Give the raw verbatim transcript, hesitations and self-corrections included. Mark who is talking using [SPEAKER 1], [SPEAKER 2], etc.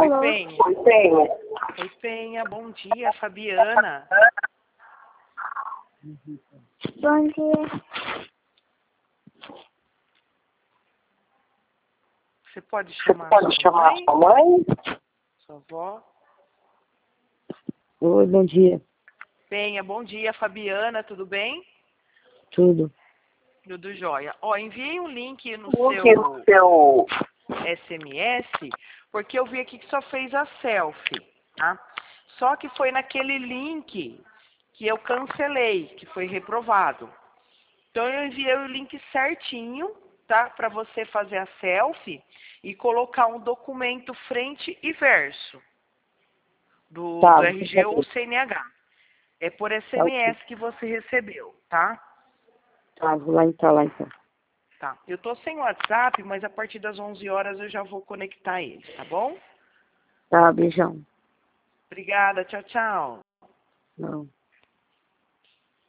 [SPEAKER 1] Alô?
[SPEAKER 2] Penha.
[SPEAKER 1] Oi, Penha.
[SPEAKER 2] Oi, Penha. Bom dia, Fabiana.
[SPEAKER 1] Bom dia.
[SPEAKER 2] Você pode
[SPEAKER 1] Você
[SPEAKER 2] chamar
[SPEAKER 1] pode
[SPEAKER 2] sua
[SPEAKER 1] chamar
[SPEAKER 2] mãe?
[SPEAKER 1] sua mãe?
[SPEAKER 2] Sua avó?
[SPEAKER 3] Oi, bom dia.
[SPEAKER 2] Penha, bom dia, Fabiana. Tudo bem?
[SPEAKER 3] Tudo.
[SPEAKER 2] Tudo jóia. Ó, enviei um link no
[SPEAKER 1] O que
[SPEAKER 2] seu
[SPEAKER 1] no seu...
[SPEAKER 2] S M S, porque eu vi aqui que só fez a selfie, tá? Só que foi naquele link que eu cancelei, que foi reprovado. Então eu enviei o link certinho, tá? Para você fazer a selfie e colocar um documento frente e verso do,
[SPEAKER 3] Tá,
[SPEAKER 2] do
[SPEAKER 3] vou
[SPEAKER 2] R G ou
[SPEAKER 3] fazer.
[SPEAKER 2] C N H. É por
[SPEAKER 3] Tá, ok.
[SPEAKER 2] S M S que você recebeu, tá?
[SPEAKER 3] Tá, vou lá então, lá então.
[SPEAKER 2] Tá. Eu tô sem WhatsApp, mas a partir das onze horas eu já vou conectar ele, tá bom?
[SPEAKER 3] Tá, beijão.
[SPEAKER 2] Obrigada, tchau, tchau.
[SPEAKER 3] Não.